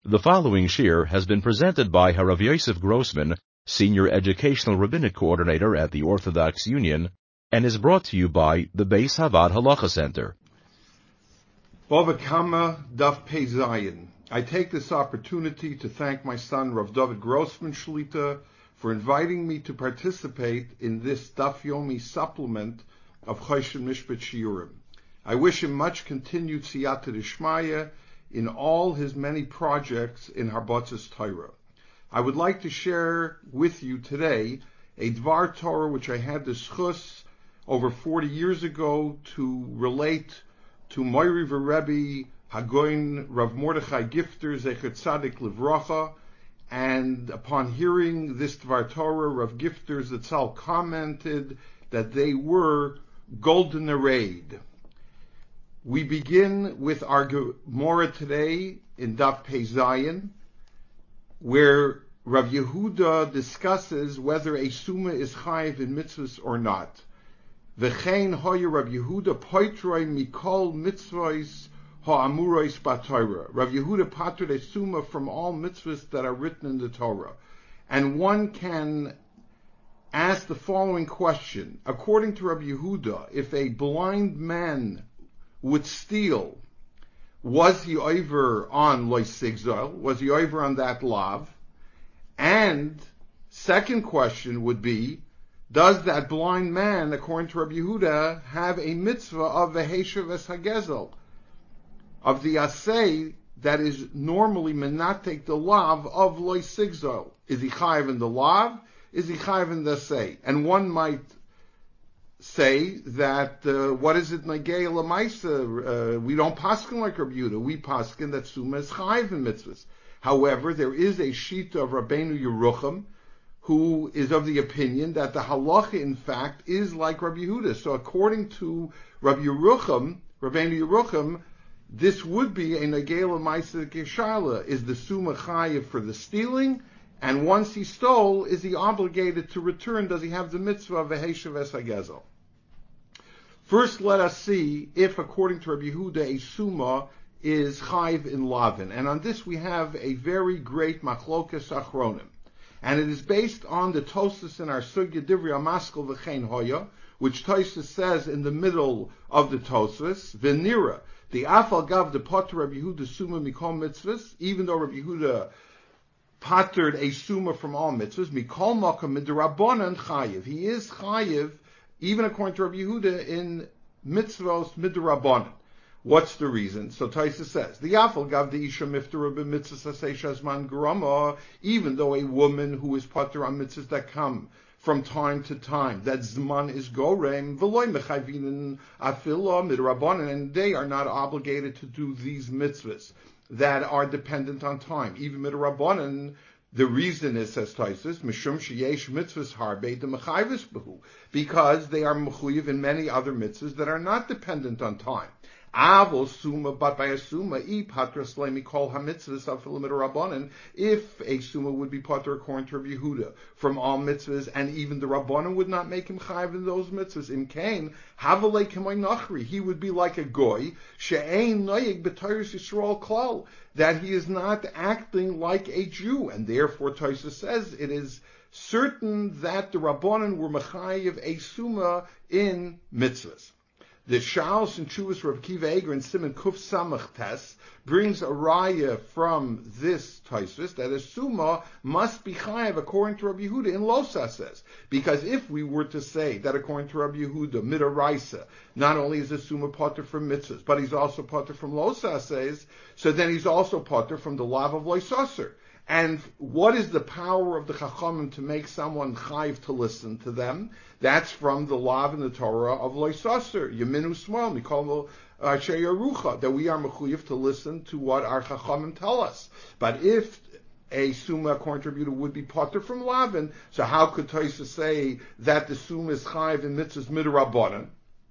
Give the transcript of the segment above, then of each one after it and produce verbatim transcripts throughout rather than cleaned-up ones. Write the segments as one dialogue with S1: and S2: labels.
S1: The following shir has been presented by Harav Yosef Grossman, Senior Educational Rabbinic Coordinator at the Orthodox Union, and is brought to you by the Beis Havad Halacha Center.
S2: Bava Kama Daf Pei Zayin. I take this opportunity to thank my son Rav David Grossman Shlita for inviting me to participate in this Daf Yomi supplement of Choshen Mishpat Shiurim. I wish him much continued siyata d'shmaya in all his many projects in Harbatzas Torah. I would like to share with you today a Dvar Torah which I had the schus over forty years ago to relate to Moiri Rebbe Hagoin Rav Mordechai Gifter Zecher Tzadik Livracha, and upon hearing this Dvar Torah, Rav Gifter Zatzal commented that they were golden arrayed. We begin with our Gemara today in Daf Pei Zayin, where Rav Yehuda discusses whether a summa is chayiv in mitzvahs or not. V'chein hoya Rav Yehuda poitroi mikol mitzvahs ha'amuros b'Torah. Rav Yehuda patred a summa from all mitzvahs that are written in the Torah. And one can ask the following question. According to Rav Yehuda, if a blind man would steal, was he over on loy sigzal? Was he over on that lav? And second question would be, does that blind man, according to Rabbi Yehuda, have a mitzvah of the Heshav es Hagezel, of the asay that is normally menatek the lav of loy sigzal? Is he chayiv in the lav? Is he chayiv in the asay? And one might say that uh, what is it nagei lamaisa? Uh, we don't paskin like Rabbi Yehuda. We paskin that summa is chayiv in mitzvahs. However, there is a shita of Rabbeinu Yerucham who is of the opinion that the halacha, in fact, is like Rabbi Yehuda. So, according to Rabbi Yerucham, Rabbeinu Yerucham, this would be a nagei lamaisa geshala. Is the summa chayiv for the stealing? And once he stole, is he obligated to return? Does he have the mitzvah of a Heshav es Hagezel? First, let us see if, according to Rabbi Yehuda, a summa is chayiv in lavin. And on this we have a very great machlokas achronim. And it is based on the Tosfos in our Sugya Divrei Amaskal V'chein Hoya, which Tosfos says in the middle of the Tosfos, V'nira, the afal gav the potter Rabbi Yehuda summa mikol mitzvahs, even though Rabbi Yehuda pattered a summa from all mitzvahs, mikol makam midrabanan chayiv. He is chayiv, even according to Rabbi Yehuda, in mitzvahs midrabanan. What's the reason? So Taisa says, the Yafal gav the Isha miftara b'mitzvahs asay shazman grama, even though a woman who is pater on mitzvahs that come from time to time, that zman is gorem, v'loy mechayvinin afilo midrabanan, and they are not obligated to do these mitzvahs that are dependent on time. Even midrabanan, the reason is, says Taisus, mishum sheyesh mitzvahs harbe de mechayvis behu, because they are mechuyev in many other mitzvahs that are not dependent on time. Avol summa, but by a summa, i patra slemi kol hamitzvahs of midrabanan, if a summa would be patra according to Rabbi Yehuda from all mitzvahs, and even the rabbanan would not make him chayiv in those mitzvahs. In Cain, havalei k'may nachri, he would be like a goy she'ein noyeg b'Torah Yisrael klal, that he is not acting like a Jew, and therefore Tosfos says it is certain that the rabbanan were mechayiv a summa in mitzvahs. The Shalos and Chuvas Rav Kiva Eger and Simon Kuf Samach Tes brings a raya from this Tosfos that a summa must be chayiv according to Rabbi Yehuda in Losa says. Because if we were to say that according to Rabbi Yehuda, midaraisa, not only is a summa potter from mitzvahs, but he's also potter from Losa says, so then he's also potter from the lav of Loisaser. And what is the power of the Chachamim to make someone chayiv to listen to them? That's from the law in the Torah of Loisaser, Yeminu Smol, Mikol Asher Yerucha, that we are mechuyev to listen to what our Chachamim tell us. But if a summa according to Rabbi Yehuda would be potter from lavin, so how could Tosfos say that the summa is chayiv in mitzvahs midrabanan?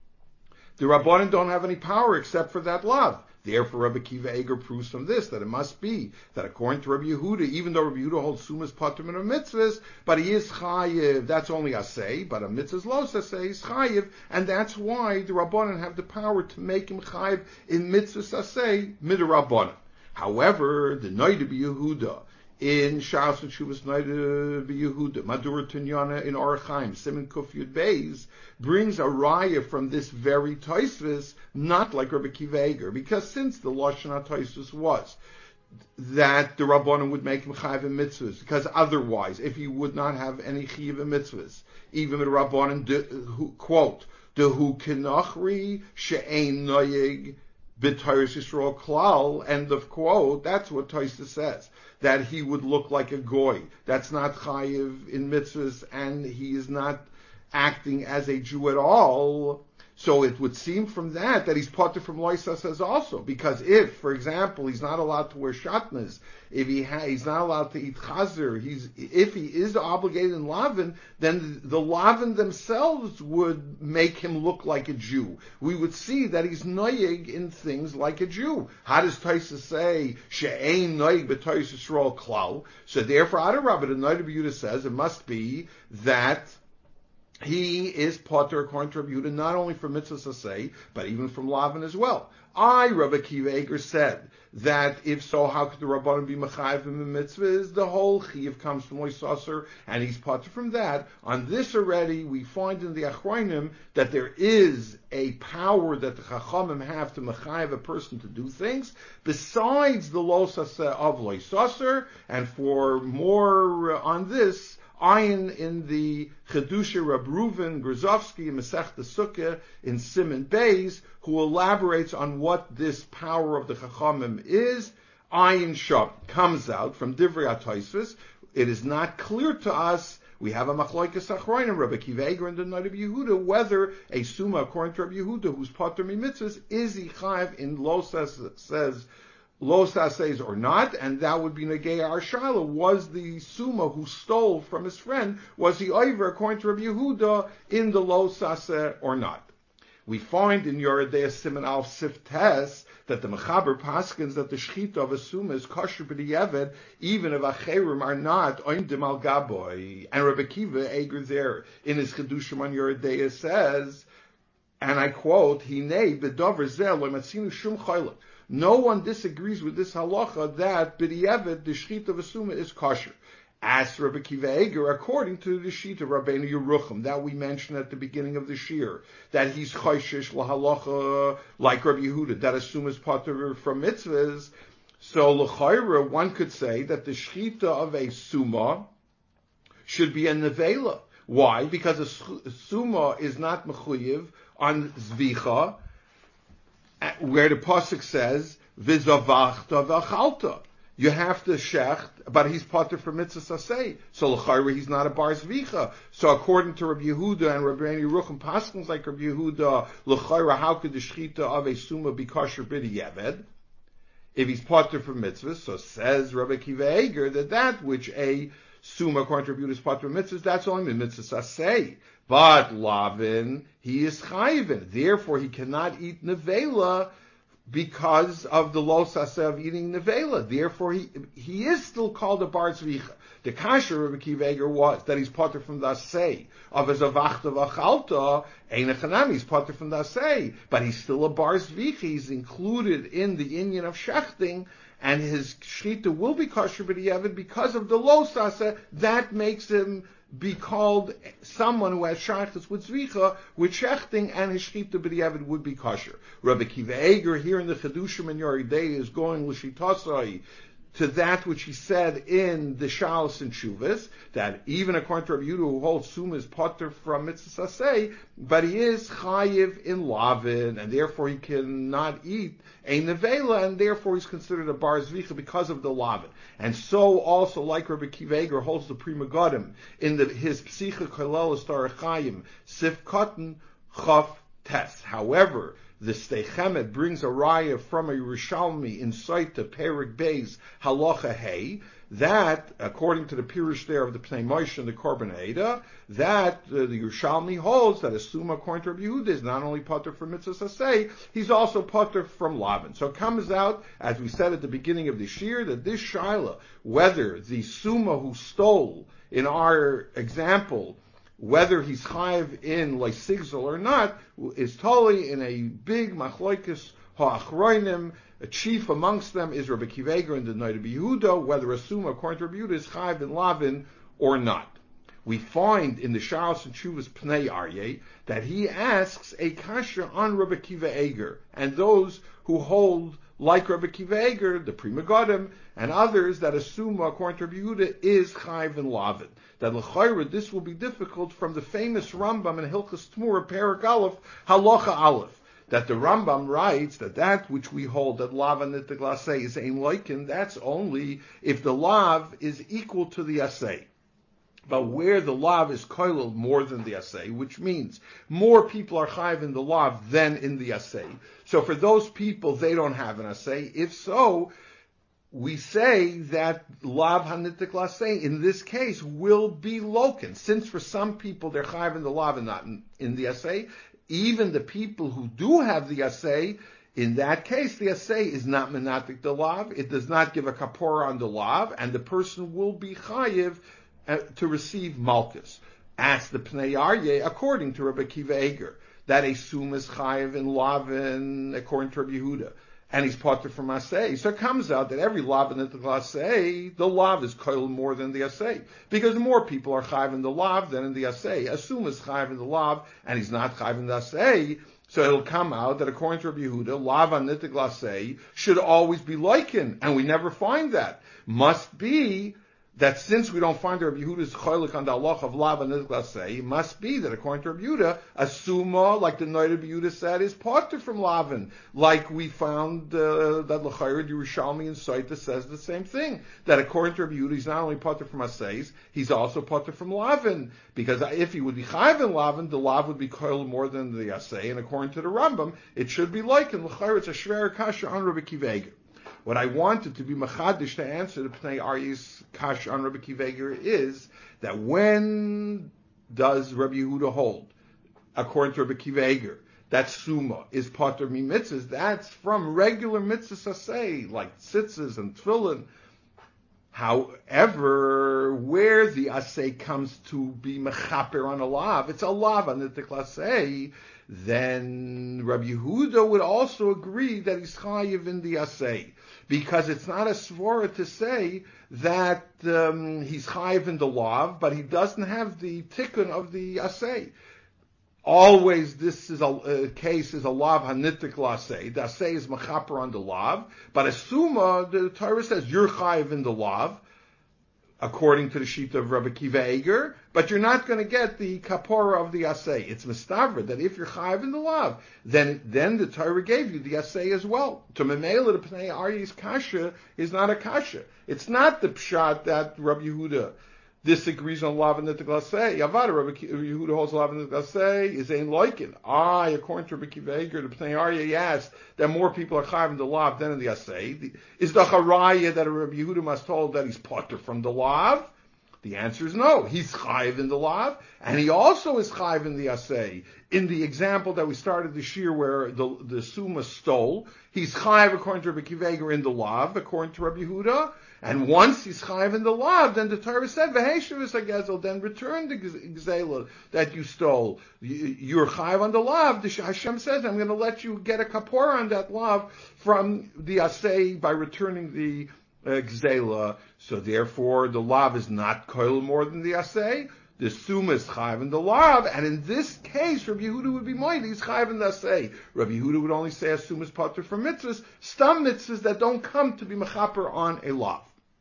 S2: The rabbanan don't have any power except for that lav. Therefore, Rabbi Kiva Eger proves from this that it must be that according to Rabbi Yehuda, even though Rabbi Yehuda holds sumas patur min mitzvahs, but he is chayiv. That's only asay, but a mitzvah's los asay is chayiv, and that's why the rabbanan have the power to make him chayiv in mitzvahs asay midrabbanan. However, the Noida B'Yehuda in Shas and Shuvas Noida B'Yehuda, Madura Tunyana in Orachaim, Simon Kuf Yud Beis, brings a raya from this very Tosfos, not like Rabbi Akiva Eiger, because since the Lashon HaTosfos was that the Rabbanim would make him chayiv in mitzvahs, because otherwise, if he would not have any chayiv in mitzvahs, even the Rabbanim, de, who, quote, Dehu kinachri she'ein noyeg b'Torah Yisrael klal, end of quote, that's what Tosfos says, that he would look like a goy, that's not chayiv in mitzvahs, and he is not acting as a Jew at all. So it would seem from that that he's potter from loisa says also, because if, for example, he's not allowed to wear shatnas, if he ha- he's not allowed to eat chazer, he's if he is obligated in lavin, then the lavin themselves would make him look like a Jew. We would see that he's noyeg in things like a Jew. How does Tosfos say she'ein noyeg b'Torah Yisrael klal? So therefore, Adarabba, the Noida B'Yehuda says it must be that he is potter according to Rabbi Yehuda, not only from mitzvahs asay, but even from lavin as well. I, Rabbi Akiva Eiger, said that if so, how could the Rabbanim be mechayiv in the mitzvahs? The whole chiyuv comes from loisaser, and he's potter from that. On this already, we find in the Achronim that there is a power that the Chachamim have to mechayiv a person to do things, besides the losasa of loisaser, and for more on this, Ayin in the Chedusha Rab Reuven Grozovsky in Masechta Sukkah in Siman Beis, who elaborates on what this power of the Chachamim is. Ayin Sham comes out from Divrei HaTosfos. It is not clear to us. We have a Machlokes Achronim, Rabbi Akiva Eiger and the Noida B'Yehuda, whether a Suma, according to Rabbi Yehuda, who's Potter Mitzvahs, is he chayiv in Lo says, says Lo says or not, and that would be Negei Arshala. Was the Suma who stole from his friend, was he over, according to Rabbi Yehuda, in the Lo Saseh or not? We find in Yoredei Siman Alf Siftes that the Mechaber paskins that the Shechita of a Suma is kosher b'diavad, even if Acherim are not oindim al gaboy. And Rabbi Akiva Eiger there in his Chedushim on Yoredei says, and I quote, Hinei b'dover zeh lo matzinu shum chaylik. No one disagrees with this halacha that b'diavad the shechita of a suma is kosher. As Rabbi Akiva Eiger, according to the sheet of Rabbeinu Yerucham that we mentioned at the beginning of the shir, that he's chayshish lahalacha like Rabbi Yehuda, that a suma is potter from mitzvahs. So l'chayra, one could say that the shechita of a suma should be a nevela. Why? Because a suma is not mechuyev on zvicha, where the pasuk says v'zavachta v'achalta. You have to shecht, but he's potter for mitzvah saseh. So l'chayra he's not a bar zvicha. So according to Rabbi Yehuda and Rabbi Yerucham paskins like Rabbi Yehuda, l'chayra how could the shechita of a suma be kosher b'diavad if he's potter for mitzvah? So says Rabbi Akiva Eiger that that which a suma according to Rabbi Yehuda is potter for mitzvahs, that's only mitzvah saseh. But lavin, he is chayivin. Therefore, he cannot eat nevela because of the lo saseh of eating nevela. Therefore, he he is still called a bar zvicha. The kasher of Akiva Eiger was that he's potter from the asay of his avachta v'achalta. Ein echanami, he's potter from the asay, but he's still a bar zvicha. He's included in the inyan of shechting, and his shechita will be kosher b'diavad because of the lo saseh. That makes him be called someone who has shaychus with zvicha, with shechting, and his shechita b'diavad would be kosher. Rabbi Akiva Eiger here in the Chedushim and Yoredei is going l'shitasai to that which he said in the Shalos and Shuvas, that even according to Rabbi Yehuda, who holds suma is potter from mitzvah saseh, but he is chayiv in lavin, and therefore he cannot eat a nevela, and therefore he's considered a bar zvicha because of the lavin. And so also, like Rabbi Akiva Eiger holds the Pri Megadim in the, his Psicha Kolel Star Chaim Sif Katan Chaf Tes. However, the Steichemet brings a raya from a Yerushalmi in Saita Perik Beis Halacha Hey, that, according to the Pirush there of the Pnei Moshe and the Korban Eidah, that uh, the Yerushalmi holds that a suma according to Rabbi Yehuda is not only potter from mitzvah saseh, he's also potter from lavin. So it comes out, as we said at the beginning of the shir, that this shaila, whether the suma who stole in our example, whether he's chayiv in leisigzel or not, is totally in a big machlokes Ha'achroinim, a chief amongst them is Rabbi Akiva Eiger and the Noda B'Yehuda, whether a suma according to Rabbi Yehuda is chayv in lavin or not. We find in the Shalos and Tshuvas Pnei Aryeh that he asks a kasha on Rabbi Akiva Eiger, and those who hold like Rabbi Akiva Eiger, the Pri Megadim, and others that assume according to Rabbi Yehuda is chayv in lavin. That l'chayra this will be difficult from the famous Rambam in Hilchos Tmura Perek Aleph Halacha Aleph. That the Rambam writes that that which we hold that lav anitik lasei is ein loikin, that's only if the lav is equal to the asay. But where the lav is koilel more than the asay, which means more people are chayv in the lav than in the asay. So for those people, they don't have an asay. If so, we say that lav hanitik lasei in this case will be loken. Since for some people they're chayv in the lav and not in, in the asay, even the people who do have the asay, in that case, the asay is not menatik the lav. It does not give a kapora on the lav, and the person will be chayiv uh, to receive malchus. As the Pnei Aryeh, according to Rabbi Akiva Eiger, that a sum is chayiv in lavin, according to Rabbi Yehuda, and he's potter from asay. So it comes out that every lav in the asay, the lav is koil more than the asay, because more people are chayiv in the lav than in the asay. A sum is chayiv in the lav, and he's not chayiv in the asay. So it'll come out that according to Rabbi Yehuda, lav anitik lasei should always be liken, and we never find that. Must be that since we don't find Rabbi Yehuda's cholik on the halach of lav anitik lasei, it must be that according to Rabbi Yehuda, a suma, like the Noda B'Yehuda said, is potter from lavin. Like we found uh, that l'chayr Yerushalmi and Saita says the same thing. That according to Rabbi Yehuda, he's not only potter from aseis, he's also potter from lavin. Because if he would be chayv in lavin, the lav would be koil more than the asay. And according to the Rambam, it should be like in l'chayr. It's a shver kasha on Rabbi Akiva Eiger. What I wanted to be machadish to answer the Pnei Aryeh's kasha on Rabbi Akiva Eiger is that when does Rabbi Yehuda hold, according to Rabbi Akiva Eiger, that suma is pater mi mitzvahs? That's from regular mitzvahs asay, like tzitzis and tefillin. However, where the asay comes to be mechaper on a lav, it's a lav on the tiklasay, then Rabbi Yehuda would also agree that he's chayiv in the asay, because it's not a svara to say that um, he's chayiv in the lav, but he doesn't have the tikkun of the asay. Always, this is a, a case is a lav hanitik lasay. The asay is mechaper on the lav, but asuma, the Torah says you're chayiv in the lav, according to the sheet of Rabbi Akiva Eiger, but you're not going to get the kapora of the asay. It's mistavra that if you're chayiv in the lav, then then the Torah gave you the asay as well. To memela the Pnei Aryeh's kasha is not a kasha. It's not the pshat that Rabbi Yehuda disagrees on lav and nitik lasei. Yavada Rabbi Yehuda holds lav and nitik lasei is ein loikin. I, according to Rabbi Akiva Eiger, the Pnei Aryeh asked that more people are chayiv in the lav than in the asay. Is the haraya that Rabbi Yehuda must hold that he's potter from the lav? The answer is no. He's chayiv in the lav, and he also is chayiv in the asay. In the example that we started this year where the, the suma stole, he's chayiv according to Rabbi Akiva Eiger in the lav, according to Rabbi Yehuda. And once he's chayiv in the lav, then the Torah said, "V'heishavus hagezel," then return the gzela that you stole. You're chayiv on the lav. The Hashem says, "I'm going to let you get a kapora on that lav from the asay by returning the uh, gzela." So therefore, the lav is not koil more than the asay. The suma is chayiv in the lav, and in this case, Rabbi Yehuda would be moed. He's chayiv in the asay. Rabbi Yehuda would only say a suma is potter for mitzvahs, stam mitzvahs that don't come to be mechaper on a lav.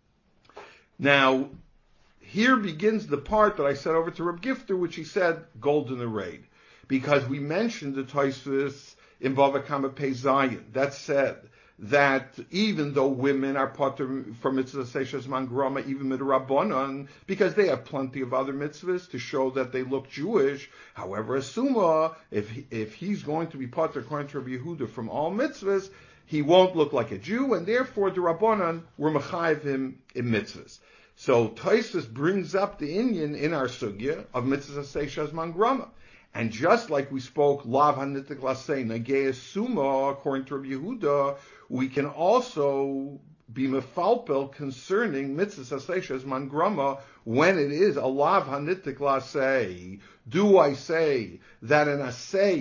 S2: Now, here begins the part that I said over to Reb Gifter, which he said golden arrayed, because we mentioned the Tosfos in Bava Kama Pei Zayin that said that even though women are potter from mitzvah seishas man grama, even midrabanan, because they have plenty of other mitzvahs to show that they look Jewish. However, asuma, if he, if he's going to be potter according to Rabbi Yehuda from all mitzvahs, he won't look like a Jew, and therefore the Rabbanan were mechayiv him in mitzvahs. So Tosfos brings up the inyan in our sugya of mitzvah seishas man grama. And just like we spoke, lav hanitik lasei nageya suma, according to Rabbi Yehuda, we can also be mefalpel concerning mitzvah seishas man grama when it is a lav hanitik lasei. Do I say that an asay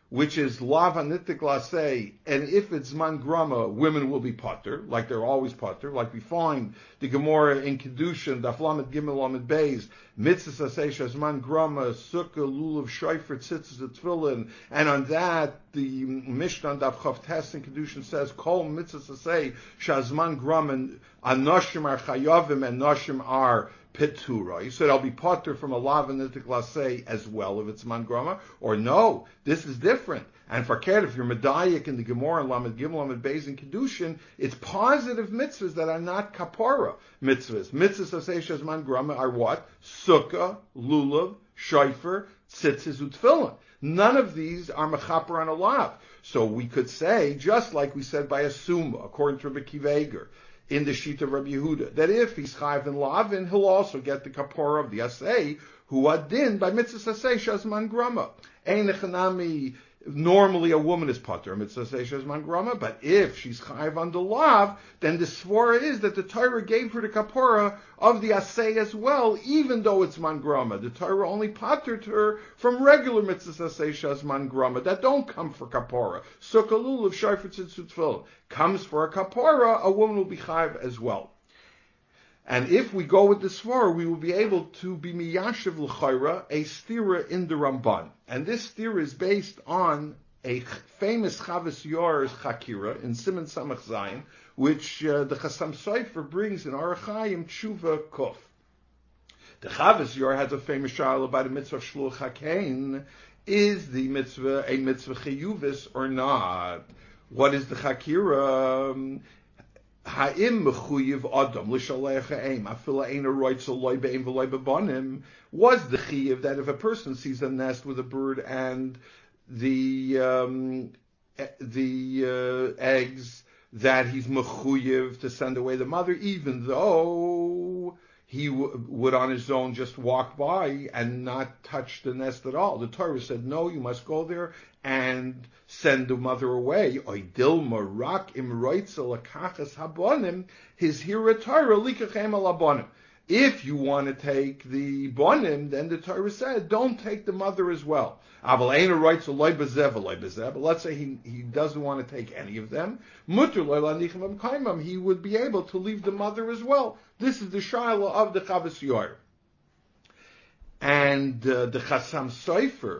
S2: which is lav hanitik lasei, and if it's man grama, women will be potter, like they're always potter, like we find the Gemara in Kedushin, Daf Lamed Gimel Lamed Beis, mitzvah sasei man grama, sukkah, lulav, shofar, tzitzis, tefillin, and on that, the Mishnah on Daf Chav Tes in Kedushin says, kol mitzvah sasei shazman grama, anoshim are chayavim, and noshim are Petura. You said I'll be potter from a lav and nitik lasei as well if it's man grama, or no, this is different. And for Ked, if you're medayik in the Gemara and Lamed Gimel Lamed Beis and Kedushin, it's positive mitzvahs that are not kapara mitzvahs. Mitzvahs aseish as man grama are what? Sukkah, lulav, shofar, tzitzis, utfilin. None of these are mechaper on a lav. So we could say, just like we said by a summa, according to Rabbi Akiva Eiger, in the sheet of Rabbi Yehuda, that if he's chayv and lavin, he'll also get the kapora of the asay, who adin by mitzvah asay shazman grama. Ein echanami, normally a woman is potter, mitzvah asay shazman grama, but if she's chayv on the lav, then the svara is that the Torah gave her the kapora of the asay as well, even though it's man grama. The Torah only pottered her from regular mitzvah asay shazman grama that don't come for kapora. Sukkah lulav shofar tzitzut tefillin comes for a kapora, a woman will be chayv as well. And if we go with the svara, we will be able to be miyashiv l'chayra, a stira in the Ramban. And this stira is based on a famous Chavas Yor's Chakira in Siman Samach Zayin, which uh, the Chasam Sofer brings in Orach Chaim Tshuva Kuf. The Chavas Yor has a famous shayla about a mitzvah of Shluch HaKein. Is the mitzvah a mitzvah chiyuvis or not? What is the Chakira? Ha'im mechuyev adam l'shalech ha'im afila ein aroitz loy be'im v'loy bebanim. Was the chiyuv that if a person sees a nest with a bird and the um, the uh, eggs, that he's mechuyev to send away the mother, even though he w- would on his own just walk by and not touch the nest at all. The Torah said, no, you must go there and send the mother away. Oidilma rak imroitza lakachas habonim, his hira Torah likachem alabonim. If you want to take the bonim, then the Torah said, don't take the mother as well. But let's say he, he doesn't want to take any of them. He would be able to leave the mother as well. This is the shayla of the Chavas Yor. And uh, the Chasam Sofer,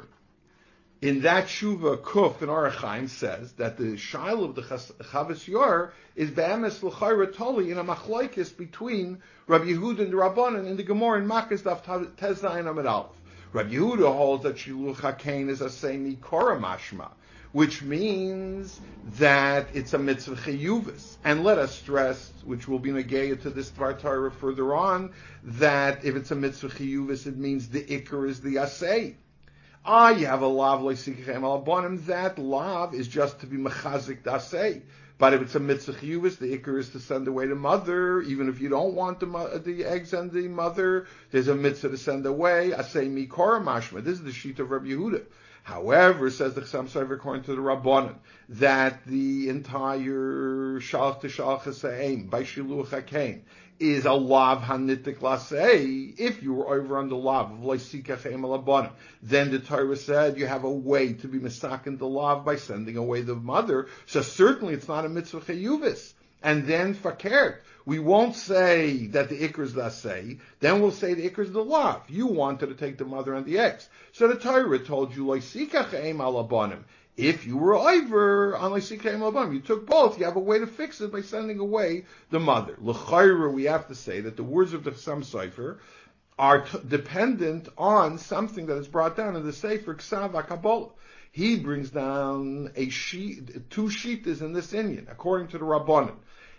S2: in that Shuva Kuf in Orach Chaim, says that the shayla of the Chavas Yor is be'emes l'chayra toli in a machlokes between Rabbi Yehuda and the Rabbanan in the Gemara in Makkos Daf Tes Zayin Amud Aleph. Rabbi Yehuda holds that Shiluch HaKein is a semi Korah mashma, which means that it's a mitzvah chiyuvis. And let us stress, which will be negayah to this Dvar Torah further on, that if it's a mitzvah chiyuvis, it means the ikar is the asay. Ah, you have a lav loisikachem alabonim, that lav is just to be mechazik the asay. But if it's a mitzvah chiyuvis, the ikar is to send away the mother. Even if you don't want the the eggs and the mother, there's a mitzvah to send away. Asay mi korah mashma. This is the sheet of Rabbi Yehuda. However, says the Chasam Sofer according to the Rabbanan, that the entire shalach to shalach haseim by shiluch hakein is a lav hanitik lasei. If you were over on the lav of loisikachem alabonim, then the Torah said you have a way to be misakin the lav by sending away the mother. So certainly it's not a mitzvah chiyuvis. And then fakert, we won't say that the ikr is lasei. Then we'll say the ikr is the lav. You wanted to take the mother and the eggs, so the Torah told you loisikachem alabonim. If you were over on loisikachem alabonim, you took both. You have a way to fix it by sending away the mother. L'chayra, we have to say that the words of the Chasam Sofer are t- dependent on something that is brought down in the Sefer Ksav HaKabbalah. He brings down a sheet, two shitas in this Inyan, according to the Rabbanan.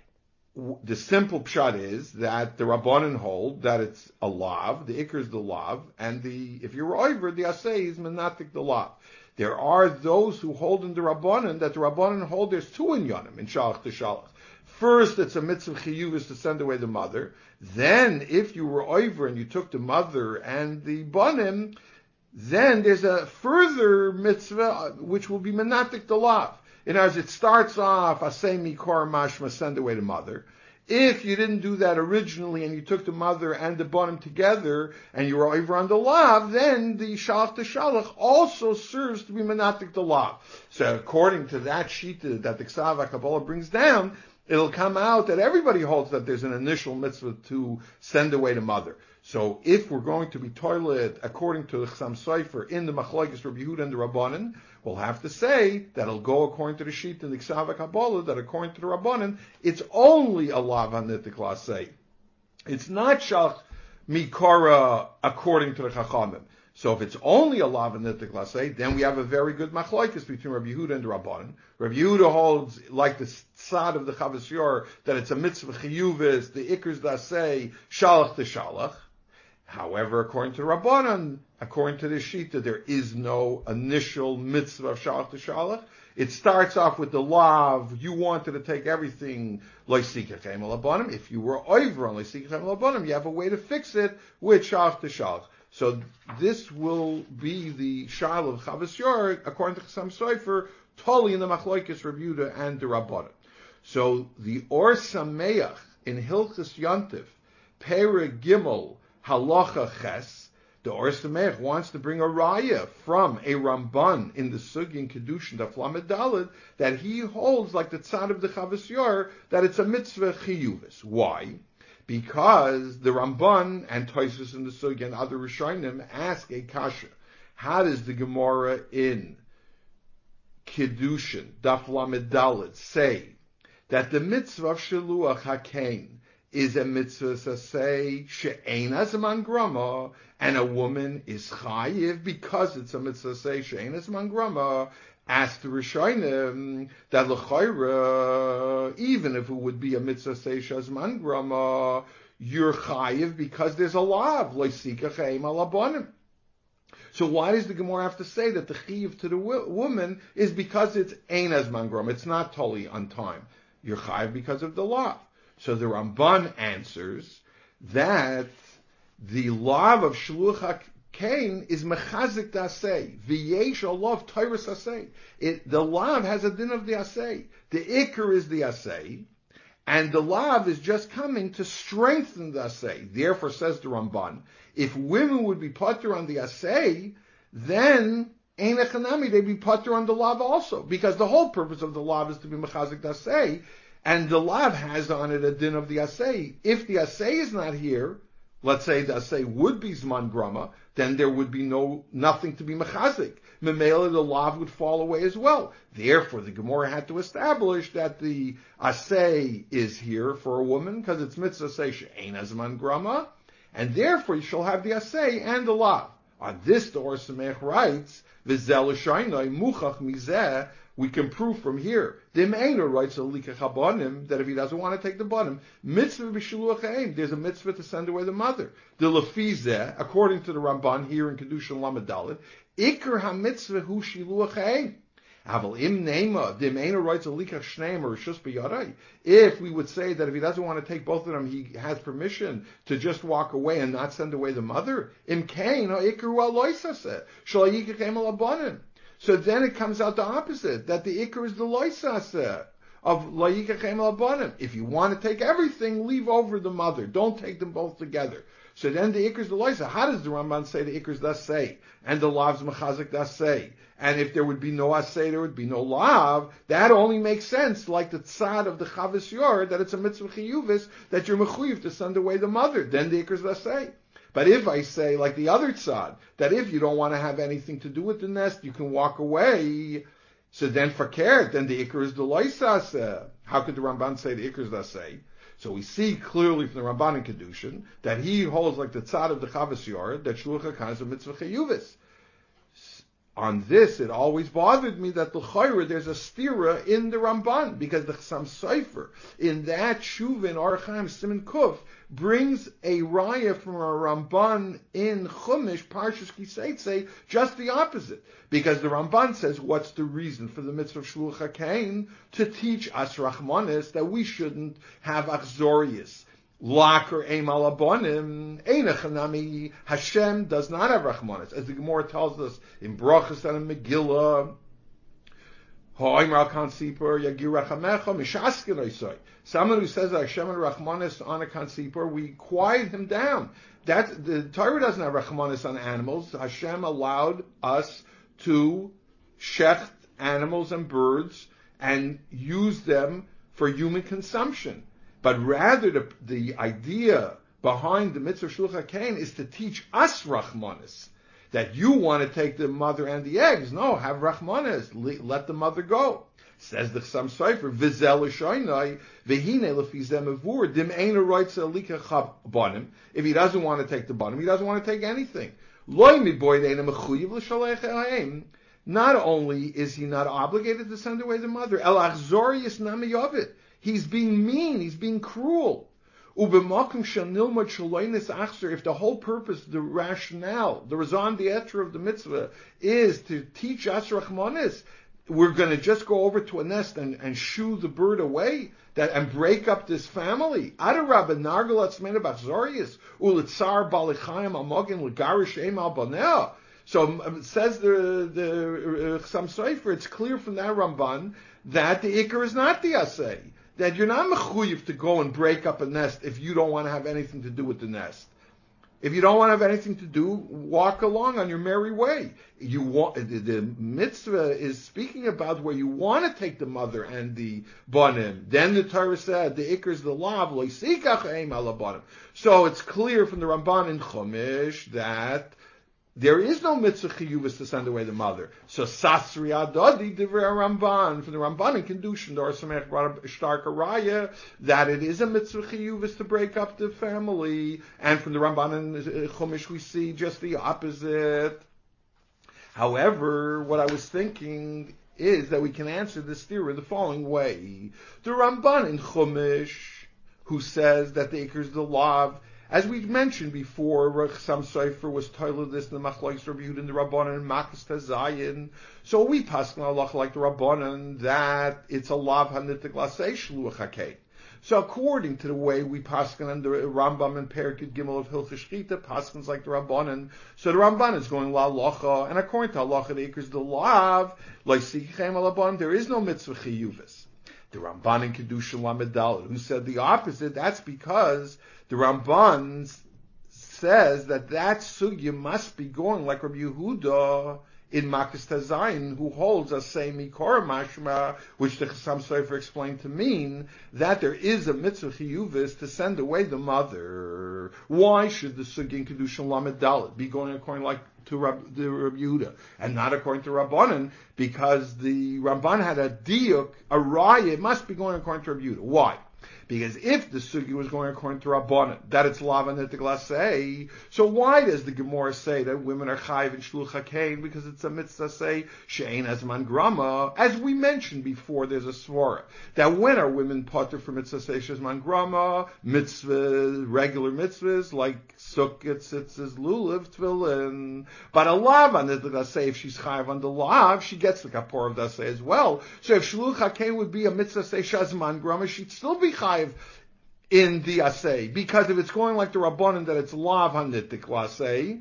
S2: The simple pshat is that the Rabbanan hold that it's a lav, the ikr is the lav, and the if you're over, the asay is menatik the lav. There are those who hold in the Rabbanan that the Rabbanan hold there's two inyanim in shalach to shalach. First, it's a mitzvah chiyuvis to send away the mother. Then, if you were over and you took the mother and the banim, then there's a further mitzvah which will be menatik the lav. In other words, it starts off asay mi korah mashma, send away the mother. If you didn't do that originally and you took the mother and the banim together and you were over on the lav, then the shalach to shalach also serves to be menatik the lav. So according to that shita that the Ksav HaKabbalah brings down, it'll come out that everybody holds that there's an initial mitzvah to send away the mother. So if we're going to be toilet according to the Chassam Sofer in the Machlokes Rabbi Yehuda and the Rabbanan, we'll have to say that it'll go according to the sheet in the Ksav HaKabbalah that according to the Rabbanan, it's only a lav hanitik lasei. It's not shalach mikara according to the Chachamim. So if it's only a lav hanitik lasei, then we have a very good machlokes between Rabbi Yehuda and the Rabbanan. Rabbi Yehuda holds like the tzad of the Chavos Yor that it's a mitzvah chiyuvis, the ikers dasei shalach to shalach. However, according to Rabbanan, according to the Shita, there is no initial mitzvah of shalach to shalach. It starts off with the lav. You wanted to take everything loisikachem alabanim. If you were over on loisikachem alabanim, you have a way to fix it with shalach to shalach. So this will be the shal of Chavos Yor, according to Chassam Sofer, totally in the Machlokes Rabbi Yehuda and the Rabbanan. So the Or Sameach in Hilchas Yontif, Pere Gimel, Halacha Ches, the Or Sameach wants to bring a raya from a Ramban in the Sugin Kedushin Daf Lamed Daled that he holds like the tzad of the Chavos Yor that it's a mitzvah chiyuvis. Why? Because the Ramban and Tosfos in the Sugin and other Rishonim ask a kasha. How does the Gemara in Kedushin Daf Lamed Daled say that the mitzvah of Shiluach HaKain is a mitzvah sasei she'ein azman grama, and a woman is chayiv because it's a mitzvah sasei she'ein azman grama. Ask the Rishonim that l'chayra, even if it would be a mitzvah sasei she'azman grama, you're chayiv because there's a lav loisika chaim alabonim. So why does the Gemara have to say that the chayiv to the w- woman is because it's ein azman grama? It's not totally on time. You're chayiv because of the lav. So the Ramban answers that the lav of Shluch HaKain is mechazik dasei, v'yesh olav tyrus asei. The lav has a din of the asei. The ikar is the asei, and the lav is just coming to strengthen the asei. Therefore, says the Ramban, if women would be patur on the asei, then ein echanami, they'd be patur on the lav also, because the whole purpose of the lav is to be mechazik dasei. And the lav has on it a din of the asay. If the asay is not here, let's say the asay would be zman grama, then there would be no nothing to be mechazik. Memela, the lav would fall away as well. Therefore, the Gemara had to establish that the asay is here for a woman because it's mitzvah say she'ein zman grama, and therefore you shall have the asay and the lav. On this, the Or Sameach writes, "V'zel shaynai muchach mizeh." We can prove from here. The Me'ena writes a likach habanim that if he doesn't want to take the banim, mitzvah b'shiluach ha'im. There's a mitzvah to send away the mother. The lefizeh, according to the Ramban here in Kedushin Lamed Daled, ikar hamitzvah hu shiluach ha'im. Aval im neima, the Me'ena writes a likach shneim or shus b'yarai. If we would say that if he doesn't want to take both of them, he has permission to just walk away and not send away the mother. Im kain ha ikar hu aloisaseh shal yikach ha'im alabanim. So then it comes out the opposite, that the ikar is the loisaseh of layikachem alabanim. If you want to take everything, leave over the mother. Don't take them both together. So then the ikar is the loisah. How does the Ramban say the ikar is dasei and the lav's mechazik dasei? And if there would be no asay, there would be no lav. That only makes sense, like the tzad of the Chavos Yor, that it's a mitzvah chiyuvis that you're mechuyev to send away the mother. Then the ikar is dasei. But if I say, like the other tzad, that if you don't want to have anything to do with the nest, you can walk away, so then fakert, then the ikar is the loisaseh. How could the Ramban say the ikar is dasei? So we see clearly from the Ramban in Kedushin that he holds like the tzad of the Chavos Yor, that Shluch HaKain is a mitzvah chiyuvis. On this, it always bothered me that the Chayra, there's a stira in the Ramban, because the Chassam Sofer, in that Shuvin, Orach Chaim, Siman Kuf, brings a raya from a Ramban in Chumash, Parshas Kiseitze, just the opposite. Because the Ramban says, what's the reason for the mitzvah of Shluch HaKain? To teach us Rachmanis that we shouldn't have Achzorius. Laker Eim Alabonim, Einachanami, Hashem does not have Rachmanis. As the Gemara tells us in Brachas and in Megillah, Someone who says Hashem and Rachmanis on a Kansipur, we quiet him down. That the Torah doesn't have Rachmanis on animals. Hashem allowed us to shecht animals and birds and use them for human consumption. But rather the, the idea behind the mitzvah Shluch HaKain is to teach us Rachmanis. That you want to take the mother and the eggs. No, have Rachmanis. Let the mother go. Says the Chassam Sofer, Vizel L'shoinai, V'hine L'fizem Avur, Dim Eina Roitza Lika Chav Banim. If he doesn't want to take the banim, he doesn't want to take anything. Loi Midboy Deina Mechuyiv L'shalech Elohim. Not only is he not obligated to send away the mother, El Achzorius Nami Yovid. He's being mean, he's being cruel. If the whole purpose, the rationale, the raison d'etre of the mitzvah is to teach us Rachmanis, we're going to just go over to a nest and, and shoo the bird away that and break up this family. Adarabba nargalat smena bachzorius ulitzar balichayim amogin legarish em al baneh. So um, it says the the Chassam Sofer, it's clear from that Ramban that the ikar is not the asay. That you're not mechuyev to go and break up a nest if you don't want to have anything to do with the nest. If you don't want to have anything to do, walk along on your merry way. You want, the, the mitzvah is speaking about where you want to take the mother and the banim. Then the Torah said the ikar is the lav loisikach eim ala banim. So it's clear from the Ramban in Chumash that there is no mitzvah chiyuvas to send away the mother. So Sasri Adadi Divrei Ramban, from the Ramban in Kedushin, the Or Samech brought a starker raya that it is a mitzvah chiyuvas to break up the family, and from the Ramban in Chumash we see just the opposite. However, what I was thinking is that we can answer this theory the following way: the Ramban in Chumash, who says that the ikar is the lav. As we mentioned before, Chassam Sofer was told this in the Machlokes Rabbi Yehuda and the Rabbanan and Makas Tazayin. So we pass on Allah like the Rabbanan that it's a lav hanitik lasei shluach hakein. So according to the way we pass on the Rambam and Perikid Gimel of Hilchos Shchita, paskins like the Rabbanan. So the Ramban is going la halacha, and according to halacha, the ikar is the lav like sikhem alaban. There is no mitzvah chiyuvas. The Ramban in Kedushin Lamed Daled, who said the opposite, that's because the Ramban says that that sugya must be going like Rabbi Yehuda in Makas Tazayin, who holds a say mikor mashma, which the Chassam Sofer explained to mean that there is a mitzvah chiyuvis to send away the mother. Why should the sugya in Kedushin Lamed Daled be going according like to Rab, the Rabbi Yehuda and not according to Rabbanan? Because the Ramban had a diuk, a raya, it must be going according to Rabbi Yehuda. Why? Because if the sugi was going according to Rabbanan, that it's lava nitik lasei, so why does the Gemara say that women are chayiv and shluch hakein? Because it's a mitzvah say she'ein azman grama. As we mentioned before, there's a svara that when are women potter for mitzvah say shezman grama, mitzvah regular mitzvahs like sukkot, tzitzis, lulav, tefillin. But a lava nitik lasei, if she's chayiv on the lav, she gets the kapor of dasei as well. So if shluch hakein would be a mitzvah say shezman grama, she'd still be chayiv in the asay, because if it's going like the Rabbanan that it's lav hanitik lasay,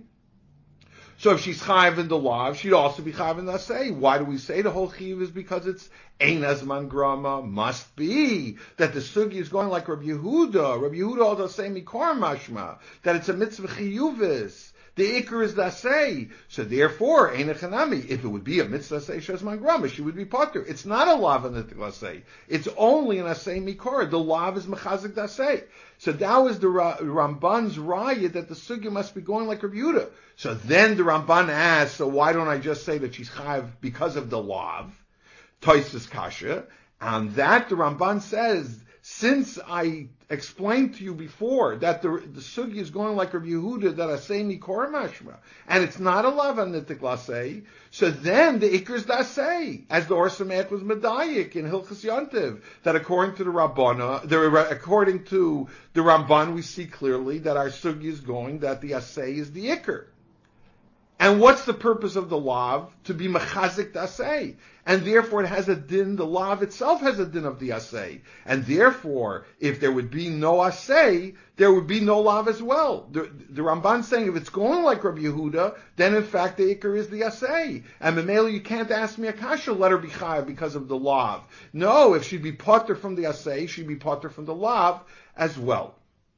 S2: so if she's chayiv in the lav, she'd also be chayiv in the asay. Why do we say the whole chiyuv is because it's ein azman grama? Must be that the sugi is going like Rabbi Yehuda. Rabbi Yehuda also say mikor mashma that it's a mitzvah chiyuvis. The ikar is the asay. So therefore, ein echanami. If it would be a mitzvah asay shezman grama, she would be potter. It's not a lav hanitik lasay. It's only an asay mikor. The lav is mechazik the asay. So that was the Ramban's raya that the sugya must be going like Rabbi Yehuda. So then the Ramban asks, so why don't I just say that she's chayiv because of the lav? Toisus kasha. And that the Ramban says, since I explained to you before that the, the sugi is going like Rabbi Yehuda, that asay mikor mashma, and it's not a lav hanitik lasay, so then the ikar is the asay, as the Or Samech was medayik in Hilchos Yontiv, that according to the Rabbana, the, according to the Ramban, we see clearly that our sugi is going that the asay is the ikar. And what's the purpose of the lav? To be mechazik the asay. And therefore it has a din, the lav itself has a din of the asay. And therefore, if there would be no asay, there would be no lav as well. The, the Ramban's saying if it's going like Rabbi Yehuda, then in fact the ikar is the asay. And Memela, you can't ask me a kasha, let her be chayav because of the lav. No, if she'd be potter from the asay, she'd be potter from the lav as well.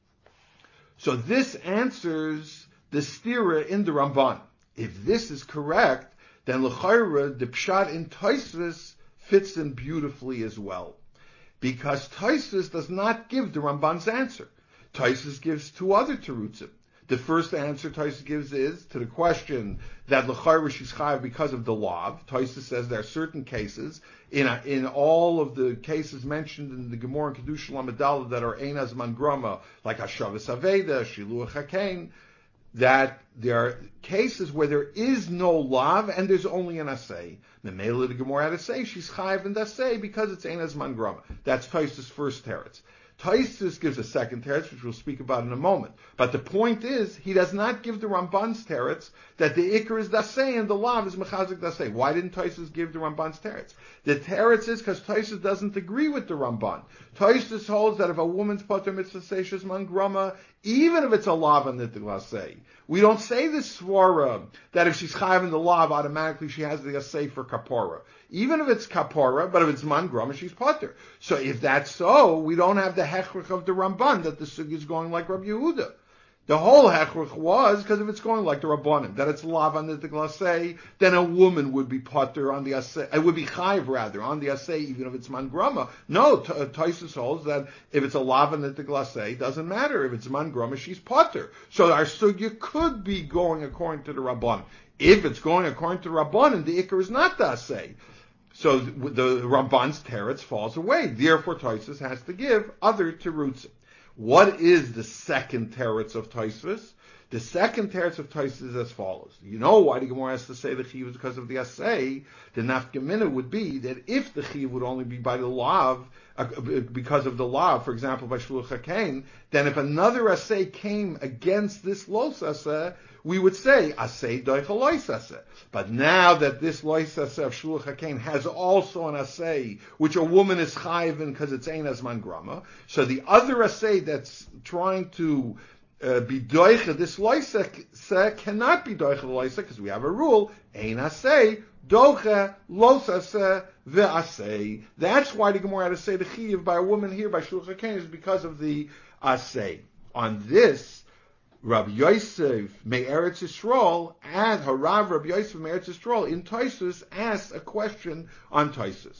S2: So this answers the stira in the Ramban. If this is correct, then l'chayra, the pshat in Tosfos fits in beautifully as well. Because Tosfos does not give the Ramban's answer. Tosfos gives two other terutzim. The first answer Tosfos gives is to the question that l'chayra she's chayav because of the lav. Tosfos says there are certain cases, in a, in all of the cases mentioned in the Gemara and Kedusha Lamed that are ein azman grama, like Hashavas Aveda, Shiluach HaKain, that there are cases where there is no lav and there's only an asay. Memela the Gemara had to say she's chayav and asay because it's ein azman grama. That's Tosfos' first teretz. Tosfos gives a second teretz, which we'll speak about in a moment. But the point is, he does not give the Ramban's teretz that the ikar is dasei and the lav is mechazik dasei. Why didn't Tosfos give the Ramban's teretz? The teretz is because Tosfos doesn't agree with the Ramban. Tosfos holds that if a woman's poter mitzvah seishes man grama, even if it's a lav and nittig lasei, we don't say this svara that if she's chayav in the lav, automatically she has the asay for kapora. Even if it's kapora, but if it's man grama, she's poter. So if that's so, we don't have the hechrich of the Ramban that the sugi is going like Rabbi Yehuda. The whole hechrich was because if it's going like the Rabbanim, that it's lav on the asay, then a woman would be poter on the asay. It would be chayiv rather on the asay, even if it's man grama. No, Tosfos holds that if it's a lav on the asay, doesn't matter. If it's man grama, she's poter. So our sugya could be going according to the Rabbanim. If it's going according to the Rabbanim, the ikar is not the asay. So the Ramban's teretz falls away. Therefore, Tosfos has to give other terutzim. What is the second teretz of Tosfos? The second teretz of Tosfos is as follows. You know why the Gemara has to say the chiv is because of the asay? The nafkamina would be that if the chiv would only be by the lav, uh, because of the lav, for example, by shluch hakein, then if another asay came against this los asay, we would say asay doicha lois asay. But now that this lois asay of shluch hakein has also an asay, which a woman is chayiv in because it's ein azman grama, so the other asay that's trying to uh, be doicha this lois asay cannot be doicha lois asay because we have a rule ein asay doicha los asay ve'asay. That's why the Gemara had to say the chiyuv by a woman here by shluch hakein is because of the asay. On this, Rabbi Yosef Me'eretz Yisrael and Harav Rabbi Yosef Me'eretz Yisrael in Tosfos asks a question on Tosfos.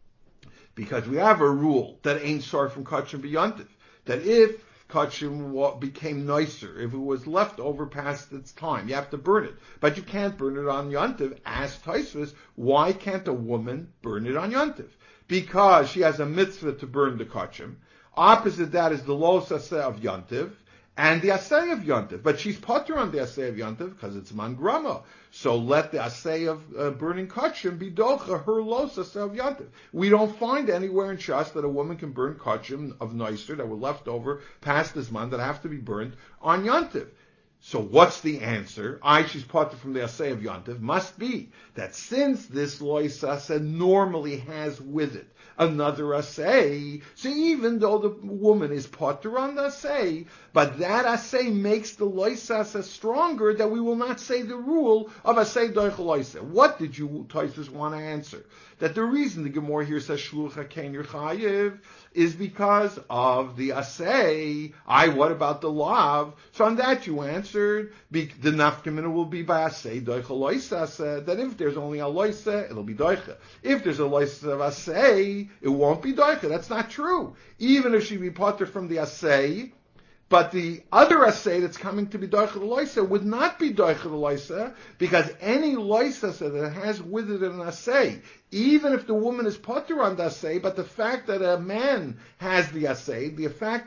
S2: Because we have a rule that ain't sorry from Kachim B'Yontif, that if Kachim became nicer, if it was left over past its time, you have to burn it. But you can't burn it on Yontif. Ask Tosfos, why can't a woman burn it on Yontif? Because she has a mitzvah to burn the Kachim. Opposite that is the Lo Saseh of Yontif, and the asay of Yontif. But she's potter on the asay of Yontif because it's man grama. So let the asay of uh, burning kachim be docha, her los asay of Yontif. We don't find anywhere in Shas that a woman can burn kachim of noiser that were left over past this man that have to be burned on Yontif. So what's the answer? I, she's potter from the asay of Yontif, must be that since this lois asay normally has with it another asay, so even though the woman is potter on the asay, but that asay makes the lois asay stronger, that we will not say the rule of asay doicha loisa. What did you Tosfos want to answer? That the reason the Gemara here says shluch hakein yer chayiv is because of the asay. I, what about the lav? So on that you answered, the nafkamina will be by asay doicha loisa, that if there's only a loisa, it'll be doicha. If there's a loisa of asay, it won't be doicha. That's not true. Even if she be potter from the asay, but the other asay that's coming to be doicha the loisa would not be doicha the loisa, because any loisa that has with it an asay, even if the woman is potter on the asay, but the fact that a man has the asay, the fact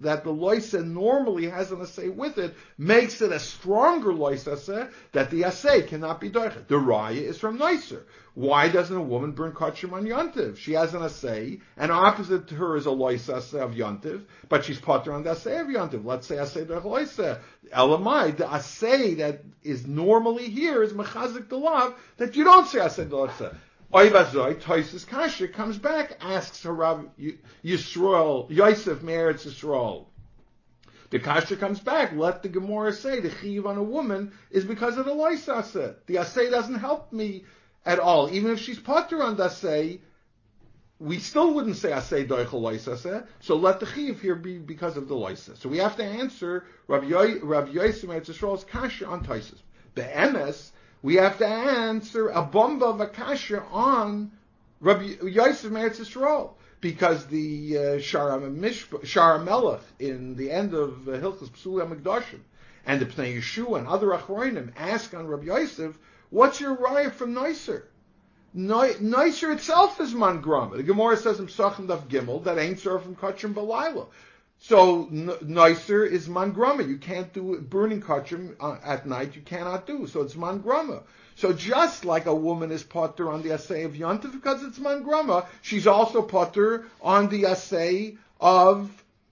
S2: that the loisa normally has an asay with it makes it a stronger loisa that the asay cannot be doichet. The raya is from Noiser. Why doesn't a woman burn kachim on Yontiv? She has an asay, and opposite to her is a loisa of Yontiv, but she's potter on the asay of Yontiv. Let's say asay doich loisa. Elamai, the asay that is normally here is mechazik the love that you don't say asay loisa. Oivazoi, Toises Kasha comes back, asks Harav Yisrael, Yosef Meretz Yisrael. The Kasha comes back, let the Gemara say the Chiyuv on a woman is because of the Lois Aseh. The Aseh doesn't help me at all. Even if she's potter on the Aseh, we still wouldn't say Aseh Doichel Lois Aseh, so let the Chiyuv here be because of the Lois. So we have to answer Rav Yosef Meretz Yisrael's Kasha on Toises. The M S, we have to answer a bomba of Akasha on Rabbi Yosef Meretz Yisrael, because the uh, Shara Melech in the end of uh, Hilchos Psuli HaMikdashim and the Pnei Yeshua and other Achronim ask on Rabbi Yosef, what's your raya from Noiser? Noiser itself is man grama. The Gemara says in Psachim Daf Gimel that ain't served from Kachim Balayla. So Noiser is man grama. You can't do burning kachim uh, at night. You cannot do. So it's man grama. So just like a woman is potter on the asay of Yontif because it's man grama, she's also potter on the asay of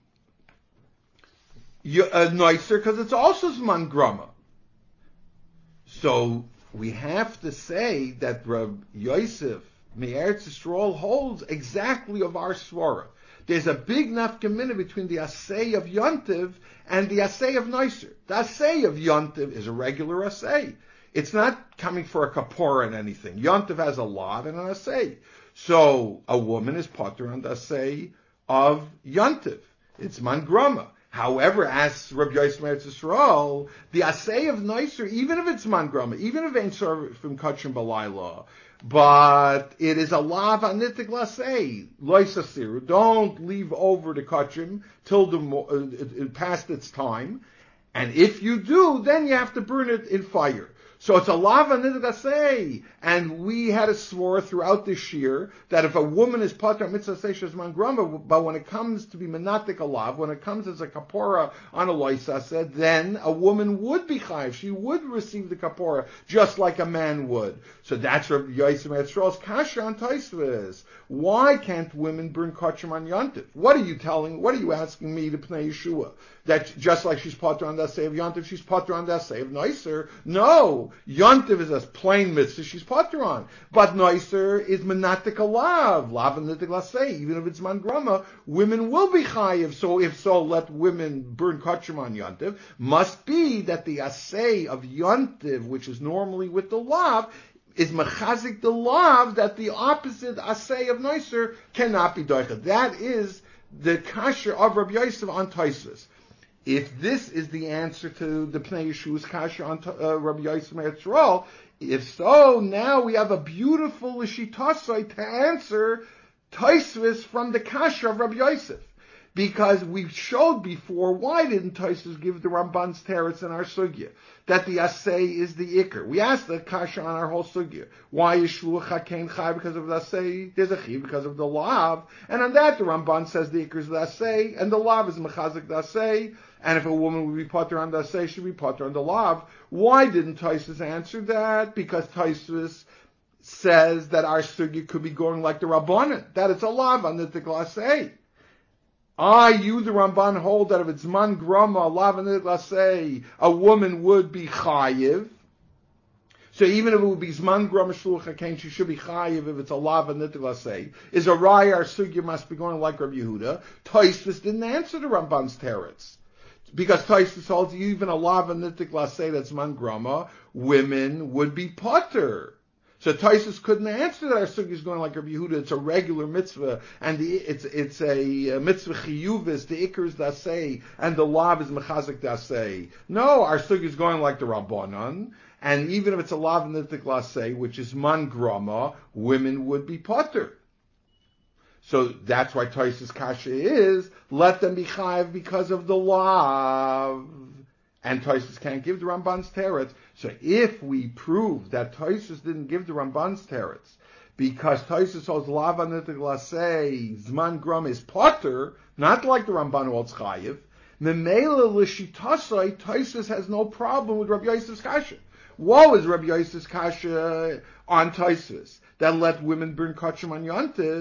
S2: uh, Noiser because it's also man grama. So we have to say that Reb Yosef Me'eretz Yisrael holds exactly of our svara. There's a big nafkamina between the asay of Yontiv and the asay of Noiser. The asay of Yontiv is a regular asay. It's not coming for a kapora and anything. Yontiv has a lot and an asay. So a woman is potter on the asay of Yontiv. It's man grama. However, as Rabbi Yosef Meretz Yisrael, the asay of Noiser, even if it's man grama, even if it ain't served from kachim balayla, but it is a lav anitik lasei loisasiru. Don't leave over the kachim till the uh, it, past its time, and if you do, then you have to burn it in fire. So it's a lav anitik lasei, and we had a swore throughout this year that if a woman is pater mitzvah seishes man grama, but when it comes to be menatik alav, when it comes as a kapora on a loisase, then a woman would be chayiv. She would receive the kapora just like a man would. So that's Rabbi Yosef Meretz Yisrael's kasha on Taisvus. Why can't women burn kachim on Yontif? What are you telling? What are you asking me to Pnei Yeshua? That just like she's potter on the asay of Yontif, she's potter on the asay of Noiser? No, Yontif is a plain mitzvah she's potter on, but Noiser is menatik alav, lav and nitik lasay. Even if it's man grama, women will be chayiv. So if so, let women burn kachim on Yontif. Must be that the asay of Yontif, which is normally with the lav, is mechazik the lav that the opposite asay of Noiser cannot be doichet. That is the kasha of Rabbi Yosef on Tosfos. If this is the answer to the Pnei Yeshua's kasha on uh, Rabbi Yosef Meretz Yisrael, if so, now we have a beautiful Lishitasai to answer Tosfos from the kasha of Rabbi Yosef. Because we showed before, why didn't Tosfos give the Ramban's teretz in our sugya? That the asay is the ikr. We asked the kasha on our whole sugya. Why is shluach hakein chai because of the asay? There's a chi because of the lav. And on that the Ramban says the ikr is the asay, and the lav is mechazik the asay. And if a woman would be potter on the asay, she'd be potter on the lav. Why didn't Tosfos answer that? Because Tosfos says that our sugya could be going like the Rabbanan, that it's a lav on the asay. I, you, the Ramban, hold that if it's man grama, lavanit lasei, a woman would be chayiv. So even if it would be zman grama shluch hakein, she should be chayiv if it's a lavanit lasei. Is a raya, our sugya must be going like Rabbi Yehuda. Tosfos didn't answer the Ramban's teretz. Because Tosfos holds even a lavanit lasei that's man grama, women would be potter. So Tosfos couldn't answer that our sugya is going like Rabbi Yehuda. It's a regular mitzvah, and the, it's it's a, a mitzvah chiyuvis. The ikr is dasei, and the lav is mechazik dasei. No, our sugya is going like the Rabbanan, and even if it's a lav nitik lasei, which is man grama, women would be potter. So that's why Tosfos kasha is let them be chayiv because of the lav. And Tosfos can't give the Ramban's teretz. So if we prove that Tosfos didn't give the Ramban's teretz, because Taisus holds lava nitiglasei zman grum is potter, not like the Ramban who holds chayiv. Memela l'shitasai, Taisus has no problem with Rabbi Yosef's kasha. Woe is Rabbi Yosef's kasha on Taisus that let women burn kachim on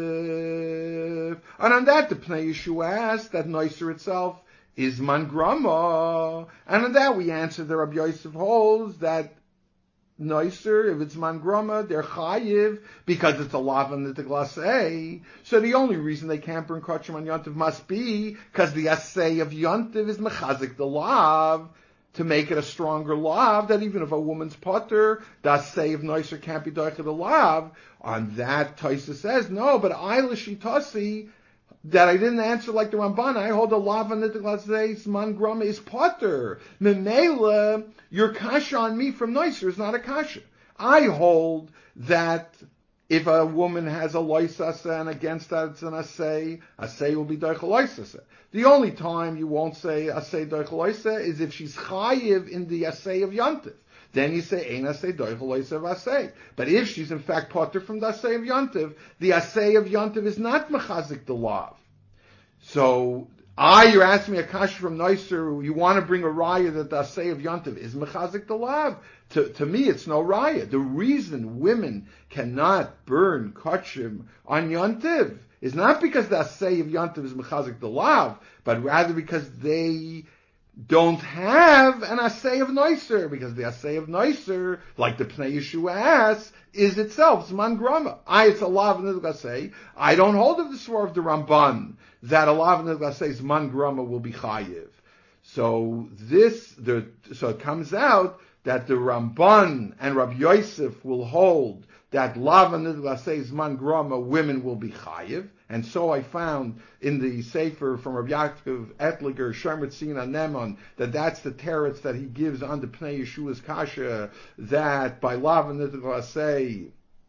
S2: Yontif, and on that the Pnei Yeshua asked that Noiser itself is man grama, and on that we answer the Rabbi Yosef holds that Noiser, if it's man grama, they're chayiv because it's a lav and the glasei. So the only reason they can't burn kachim on Yontif must be because the assay of Yontif is mechazik the lav, to make it a stronger lav, that even if a woman's potter, the assay of Noiser can't be doichet the lav. On that, Taisa says, no, but I l'shitasi, that I didn't answer like the Ramban, I hold a lav and the glasei man grama is potter. Memela, your kasha on me from Noiser is not a kasha. I hold that if a woman has a loisasa and against that it's an assay, assay will be doichel loisasa. The only time you won't say assay doichel loisasa is if she's chayiv in the assay of Yontif. Then you say ein assay doichel loisasa assay. But if she's in fact potter from the assay of Yontif, the assay of Yontif is not mechazik the lav. So, Ah, you're asking me a kasha from Noiser, you want to bring a raya that the assay of Yontif is mechazik the lav. To, to me, it's no raya. The reason women cannot burn kachim on Yontif is not because the assay of Yontif is mechazik the lav, but rather because they don't have an assay of Noiser, because the assay of Noiser, like the Pnei Yeshua asks, is itself zman grama. I, it's a lav and assay. I don't hold of the swore of the Ramban that a lav and assay zman grama will be chayiv. So this, the, so it comes out that the Ramban and Rabbi Yosef will hold that lav and assay zman grama women will be chayiv. And so I found in the Sefer from Rabbi Yaakov Etliger, Shomer Tzina Nemon, that that's the teretz that he gives on the Pnei Yeshua's kasha, that by lav and say,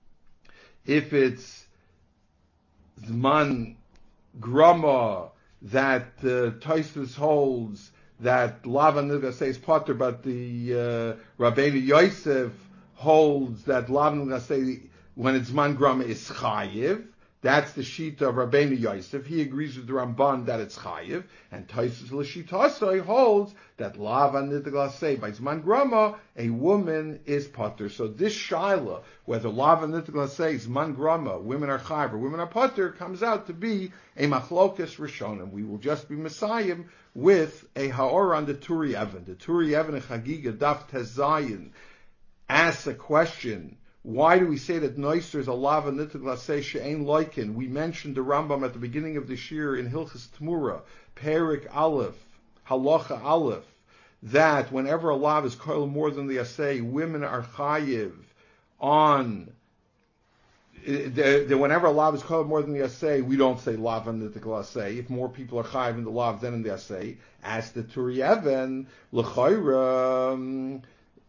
S2: if it's zman grama, that uh, Tosfos holds that lav and say is potter, but the uh, Rabbeinu Yosef holds that lav and say when it's zman grama is chayiv. That's the shita of Rabbeinu Yosef. He agrees with the Ramban that it's chayiv, and Tosfos l'shitasoi holds that lav anitaglasei by zman grama a woman is potter. So this shaila, whether lav anitaglasei zman grama women are chayiv or women are potter, comes out to be a machlokas rishonim. We will just be messiahim with a haor on the Turi Even. The Turi Even in Chagiga Daf Tezayin asks a question. Why do we say that Noiser is a lava nituglasei she'ein loikin? We mentioned the Rambam at the beginning of this year in Hilchas Tmura, Perik Aleph, Halacha Aleph, that whenever a lava is koil more than the assay, women are chayiv on. The, the, whenever a lava is koil more than the assay, we don't say lava nituglasei. If more people are chayiv in the lava than in the assay, as the Turi Even l'chayra.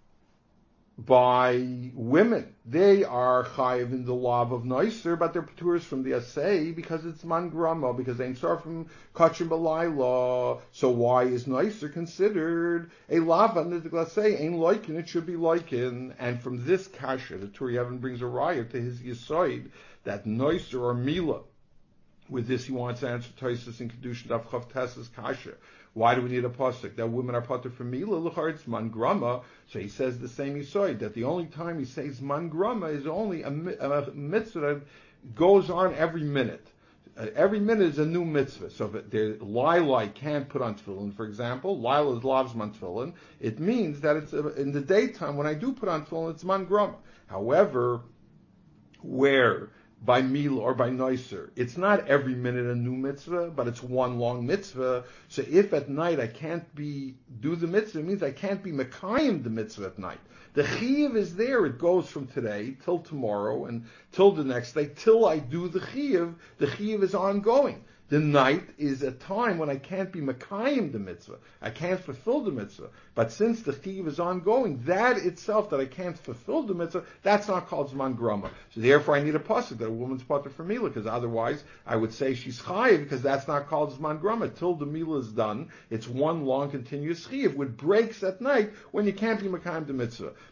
S2: By women, they are chayiv in the lav of Noiser, but they're paturas from the assay because it's man grama, because they ain't start from kachim b'layla. So why is Noiser considered a lav and the assay ain't liken? It should be liken. And from this kasha, the Turi Even brings a raya to his yisoid that Noiser or Mila. With this, he wants to answer Tosfos in Kedushin Daf Chav Tes's kasha. Why do we need a pasuk? That women are potter from Mila, l'char it's man grama. So he says the same yisoid, that the only time he says man grama is only a, a mitzvah that goes on every minute. Uh, every minute is a new mitzvah. So if the Lila can't put on tefillin, for example, Lila's loves man tefillin, it means that it's uh, in the daytime when I do put on tefillin, it's man grama. However, where by Mila or by Noiser, it's not every minute a new mitzvah, but it's one long mitzvah. So if at night I can't be do the mitzvah, it means I can't be mekayim the mitzvah at night. The chiyuv is there; it goes from today till tomorrow and till the next day, till I do the chiyuv. The chiyuv is ongoing. The night is a time when I can't be mekayim the mitzvah. I can't fulfill the mitzvah. But since the chiyuv is ongoing, that itself, that I can't fulfill the mitzvah, that's not called zman grama. So therefore I need a pasuk that a woman's potter for mila, because otherwise I would say she's chayiv, because that's not called zman grama. Till the mila is done, it's one long continuous chiyuv, which breaks at night when you can't be mekayim the mitzvah.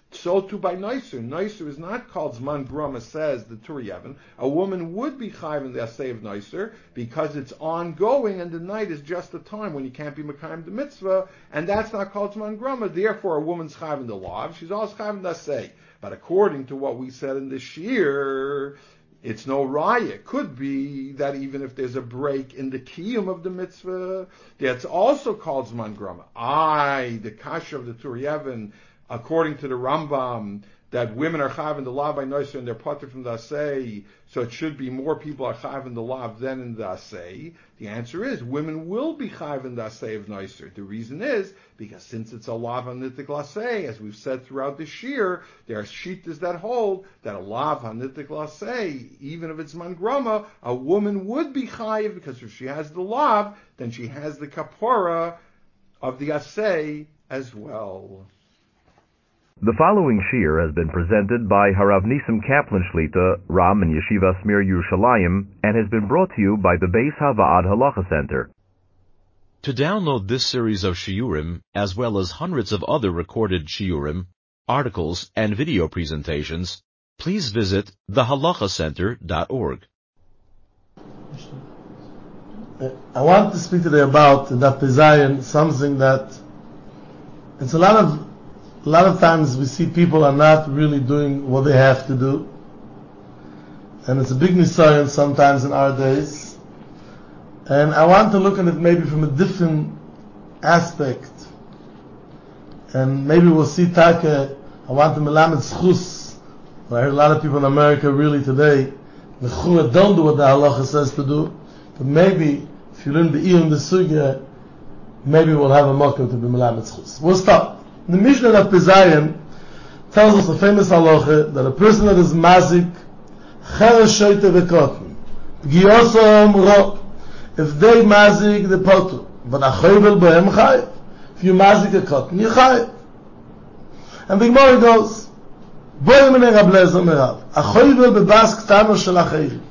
S2: So too by Noiser. Noiser is not called Zman Grama, says the Tur Yevon. A woman would be chayiv in the Asay of Noiser because it's ongoing and the night is just a time when you can't be Mekayim the mitzvah, and that's not called Zman Grama. Therefore, a woman's chayiv in the lav. She's also chayiv in the Asay. But according to what we said in the Shir, it's no raya. It could be that even if there's a break in the kiyum of the mitzvah, that's also called Zman Grama. I, the kasha of the Tur Yevon, according to the Rambam, that women are chayav in the lav by noiser and they're potter from the asay, so it should be more people are chayav in the lav than in the asay. The answer is women will be chayav in the asay of noiser. The reason is because since it's a lav hanitik lasay, as we've said throughout the shir, there are shittas that hold that a lav hanitik lasay, even if it's man grama, a woman would be chayav because if she has the lav, then she has the kapora of the asay as well.
S1: The following shir has been presented by Harav Nisim Kaplan Shlita, Ram and Yeshiva Smir Yerushalayim, and has been brought to you by the Beis Havad Halacha Center. To download this series of shiurim, as well as hundreds of other recorded shiurim, articles, and video presentations, please visit the halacha center dot org.
S3: I want to speak today about in Daf Zion something that it's a lot of A lot of times we see people are not really doing what they have to do. And it's a big nisayon sometimes in our days. And I want to look at it maybe from a different aspect. And maybe we'll see Taka, I want to melamed schus. I heard a lot of people in America really today, the chura don't do what the halacha says to do. But maybe, if you learn the iyum the sugya, maybe we'll have a mocker to be melamed schus. We'll stop. The Mishnah of Pezayin tells us a famous halacha that a person that is mazik, cheresh shoyte v'kotn, p'giyosom ro, if they mazik, they potu, but a choyvel bohem chayiv. If you mazik a kotn, you chayiv. And the Gemara goes, bohem ene Rab Lezer merav, a choyvel bebas ktano shel achayim.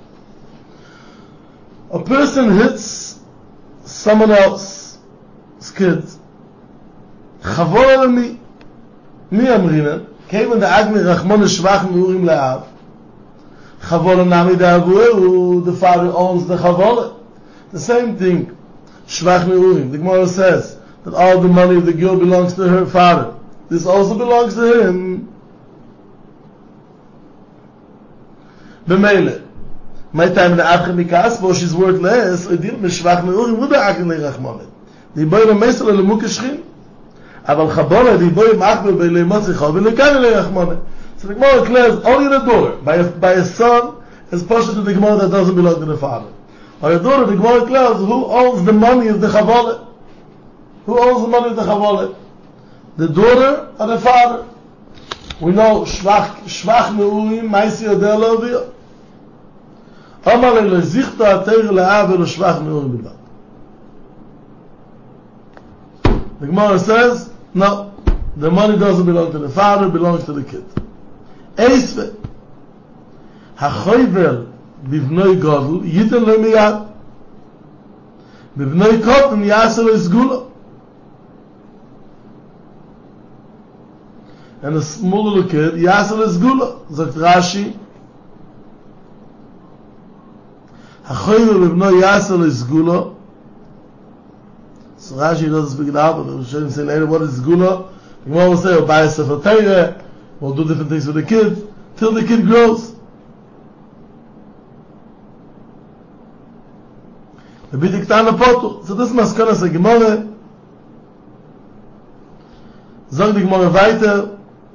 S3: A person hits someone else's kid. Chavor mi mi amrina kevin the agmi rachmon shvach murim laav chavor nami davu the father owns the chavor. The same thing shvach murim. The Gemara says that all the money of the girl belongs to her father. This also belongs to him. B'meile my time in the achmi kasbo she's worth less idil mishvach murim wo the agmi rachmon the boy the meisel le mukashrin. אבל חבורה דיבוי מחבל בלימות שיחו ולכאן אלי רחמונה. So the Gemara declares only the daughter. By a, by a son is partial to the Gemara that doesn't belong to the father. By a daughter, the Gemara declares who owns the money of the Chavole? Who owns the money of the Chavole? The daughter or the father? We know Shvach Meurim, Maisi Yodeh Lo Amar Ele Zichta Ateir Le'av Elo Shvach Meurim Bilvat. The Gemara says, no, the money doesn't belong to the father, it belongs to the kid. Eisve, hachoyver bivnoi godl, yiten lo miyad. Bivnoi kotten yasel lo isgula. And a small little kid, yasel lo isgula. Zakt Rashi, hachoyver bivnoi yasel lo isgula. So Rashi doesn't speak it out, but we'll show him say later what is gula. The Gemara will say, we'll buy a sefer Torah, we'll do different things for the kid, till the kid grows. The bidik ta'ana potu. So this maskana is a Gemara. Zog the Gemara weiter.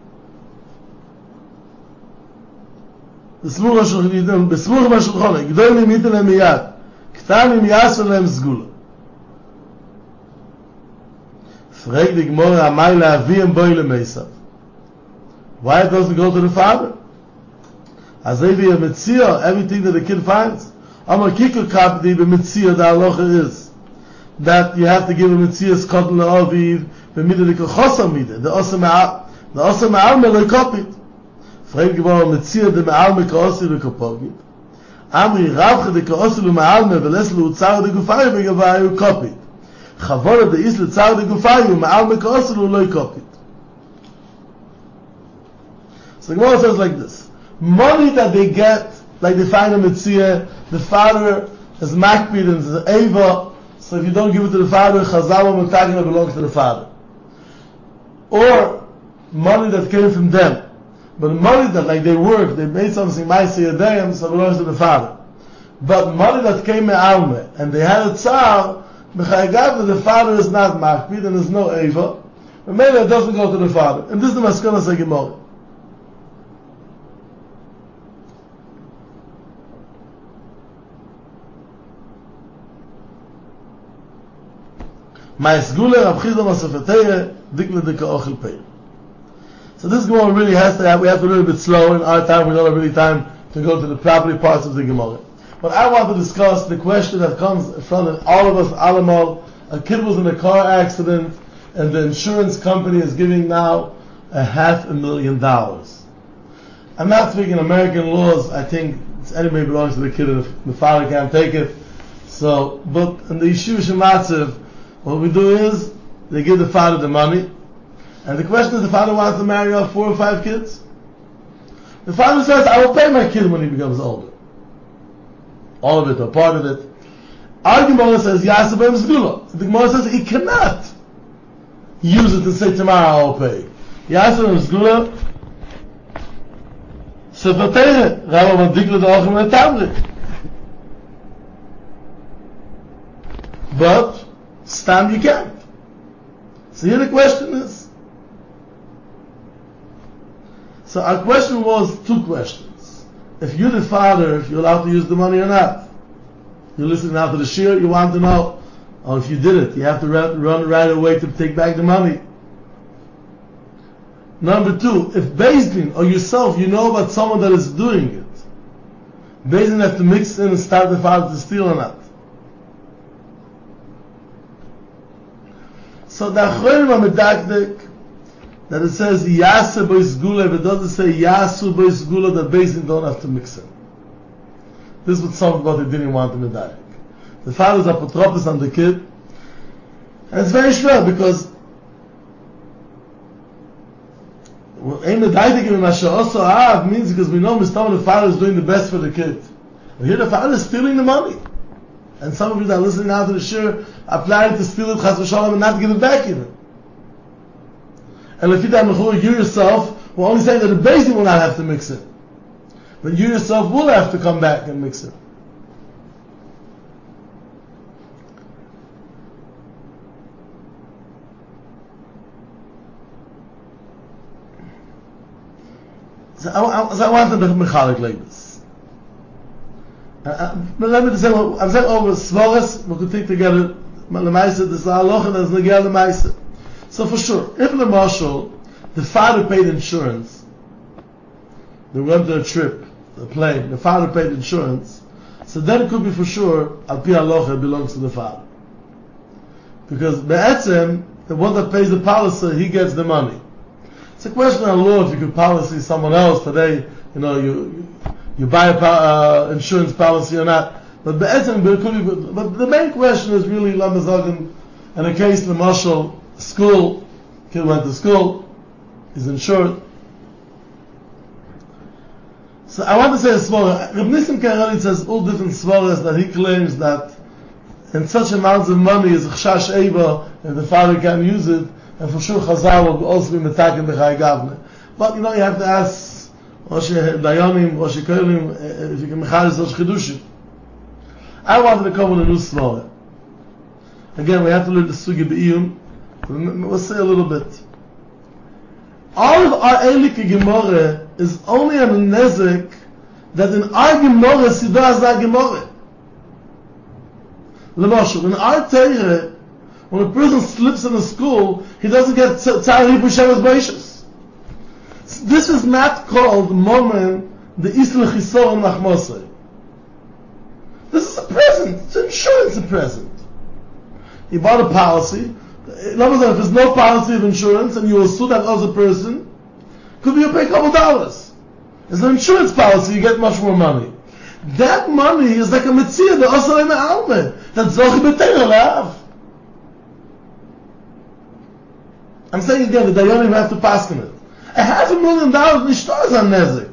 S3: Besmur ha-shulchan, besmur ha-shulchan, gdolim yiten lehem miyad, ktanim yasel lehem zgula. Frag the Gemara, amay la'aviyem boi le'meisav. Why it doesn't go to the father? As if he a mitzvah, everything that the kid finds. Amar kikul kapdi b'mitzvah, the halacha is that you have to give a mitzvah's katan la'aviv, b'midah l'kochosa midah, the osa ma'al, the osa ma'al me l'kopit. Frag the Gemara, mitzvah de ma'al me ka'osi l'kopogit. Amri ravche de ka'osi l'ma'al me, v'les l'utzar de gufay v'gavay l'kopit. Chavora de is l'tzar de gufayu ma'al mekosel u'loi kopit. So the Gemara says like this: money that they get, like they find in Mitzvah, the father is makbid and is eva. So if you don't give it to the father, chazal and mentagim belongs to the father. Or money that came from them, but the money that like they worked, they made something ma'aseh yadayim, so it belongs to the father. But money that came me'alme and they had a tzar, b'chaygav the father is not makbid and there's no eva, but maybe it doesn't go to the father. And this is the maskonas of Gemara. So this Gemara really has to have, we have to be a little bit slow in our time, we don't have really time to go to the property parts of the Gemara. But I want to discuss the question that comes in front of all of us, Alamal. A kid was in a car accident and the insurance company is giving now a half a million dollars. I'm not speaking American laws, I think anybody belongs to the kid and the father can't take it. So, but in the Yeshiva Shematzev, what we do is, they give the father the money, and the question is, the father wants to marry off four or five kids. The father says, I will pay my kid when he becomes older. All of it, or part of it. Our Gemara says, Yaseh b'em zgula. The Gemara says, he cannot use it to say, tomorrow I will pay. Yaseh b'em zgula, sefatere, Rabba Madikla d'Achim l'Tamrit. But, Stam you can't. So here the question is. So our question was two questions. If you're the father, if you're allowed to use the money or not. You're listening now to the shir, you want to know, oh, if you did it, you have to run, run right away to take back the money. Number two, if Beis Din or yourself, you know about someone that is doing it, Beis Din have to mix in and start the father to steal or not. So the Achronim are medakdek that it says Yaseh b'Yisgula, but it doesn't say Yasu b'Yisgula, that Beis Din don't have to mix in. This was something what they didn't want to medaik. The father's apotropos on the kid, and it's very shver because Ein medaidik in Masha also Av means because we know Mistam the father is doing the best for the kid. But here the father is stealing the money. And some of you that are listening now to the shir are planning to steal it, chas v'shalom, and not give it back even. And if you you yourself, we're only saying that the Beis Din will not have to mix it. But you yourself will have to come back and mix it. So I, I, so I wanted to mechalik like this. Uh, but let me just say, I'm saying over Svoris, we could take together Lemaisa, this Aloch, and there's Negel Lemaisa. So for sure, if the marshal, the father paid insurance, they went on a trip, a plane, the father paid insurance, so then it could be for sure, Al Pi Aloch, it belongs to the father. Because Be'etzem, the one that pays the policy, he gets the money. It's a question of law if you could policy someone else today, you know, you, you buy a uh, insurance policy or not. But but the main question is really Lamazagim, in a case the marshal school, kid went to school, he's insured. So I want to say a svara. Reb Nissim Kareli says all different svaras that he claims that in such amounts of money is chashash eva and the father can use it, and for sure Chazal will also be metakim b'chai gavne. But you know you have to ask Rosh Dayanim, Rosh Kolim, if you can mecharis Rosh Chidushim. I wanted to come with a new svara. Again, we have to learn the sugi be'iyun. We'll say a little bit. All of our Eilike Gemara is only on a nezek that in our Gemara Sidah is our Gemara. L'mashal, in our Teire, when a person slips in a school, he doesn't get Tzar Hibu Shemes Beishas. This is not called Momen the Isla Chisor Nachmosai. This is a present. It's insurance a present. You bought a policy. In other words, if there's no policy of insurance and you will sue that other person, could be you pay a couple dollars. It's an insurance policy, you get much more money. That money is like a mitzvah, the Osarei Me'almeh, that Zochi B'Teira Le'av. I'm saying again, the Dayanim have to pass on it. A half a million dollars, nicht da ist ein Nezik.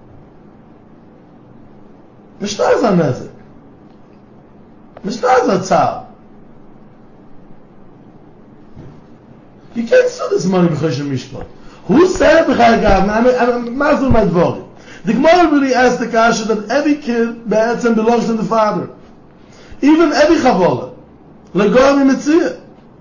S3: Nicht da ist ein Nezik. Nicht da ist ein Zahl. You can't sue this money because you're Mishpat. Who said B'chai Gavna? I'm Mazur my Dvori. The Gemara really asked the Kasha that every kid Be'etzem belongs to the father. Even every Chavola. Legoa mi Metzia.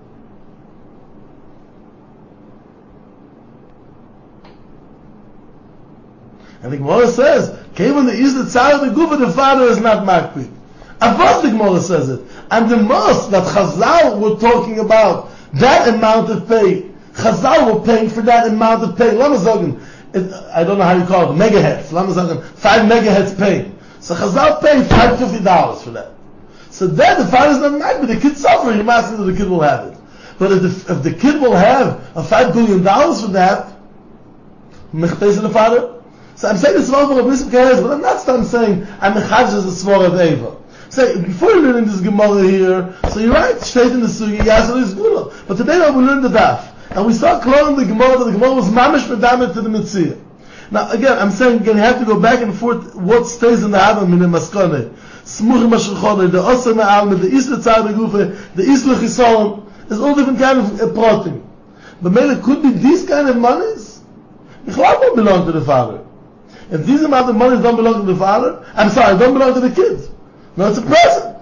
S3: And the Gemara says, okay, when the is the Tzar of the Gufa, the father is not Makpid. Avos the Gemara says it. And the most that Chazal were talking about, that amount of pay, Chazal were paying for that amount of pay. Lama Zogan, I don't know how you call it, megahertz. Lama Zogan, five megahertz pay. So Chazal paid five hundred fifty dollars for that. So then the father's not Makpid, the kid suffer, you're asking that the kid will have it. But if the, if the kid will have a five billion dollars for that, Mechtes the father. So I'm saying the Svar of Nissim Kares, but I'm not start saying I'm Mechaj as a Svar of Eva. Say, before you learn this Gemara here, so you're right, straight in the Sugi, Yasser is Gula. But today we learn the Daf. And we start closing the Gemara, that the Gemara was Mamish Medamet to the Mitzvah. Now again, I'm saying again, you have to go back and forth what stays in the Adam in the Maskane. Smuchim HaShulchon, the Osir Me'alme, the Isla Tzar Begufe, the Isla Chisolom. There's all different kind of uh, protein. But maybe it could be these kind of monies. Michlal don't belong to the father. If these amount of monies don't belong to the father, I'm sorry, don't belong to the kids. No, it's a present.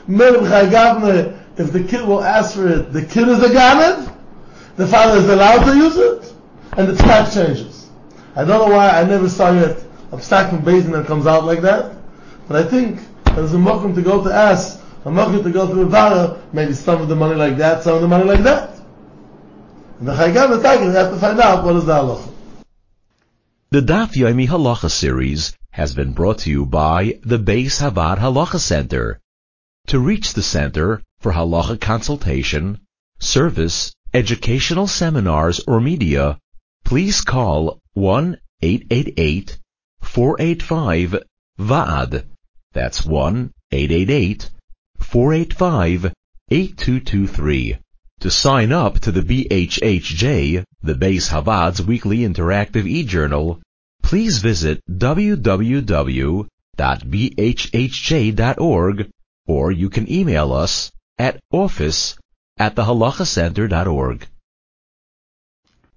S3: If the kid will ask for it, the kid is a ganed, the father is allowed to use it, and the tax changes. I don't know why I never saw yet a stack from Basin that comes out like that, but I think there's a mokum to go to ask, a mokum to go to the father, maybe some of the money like that, some of the money like that. And the Chaygav is talking, you have to find out what is the halacha.
S4: The Daf Yomi Halacha series has been brought to you by the Beis Havad Halacha Center. To reach the center for halacha consultation, service, educational seminars, or media, please call one eight eight eight, four eight five, V A D. That's one eight eight eight, four eight five, eight two two three. To sign up to the B H H J, the Beis Havad's weekly interactive e-journal, please visit w w w dot b h h j dot org, or you can email us at office at the halacha center dot org.